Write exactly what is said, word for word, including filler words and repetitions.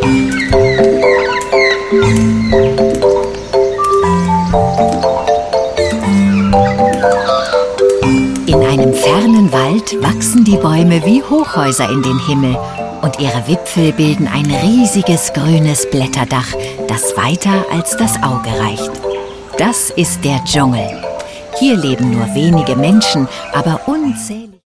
In einem fernen Wald wachsen die Bäume wie Hochhäuser in den Himmel und ihre Wipfel bilden ein riesiges grünes Blätterdach, das weiter als das Auge reicht. Das ist der Dschungel. Hier leben nur wenige Menschen, aber unzählige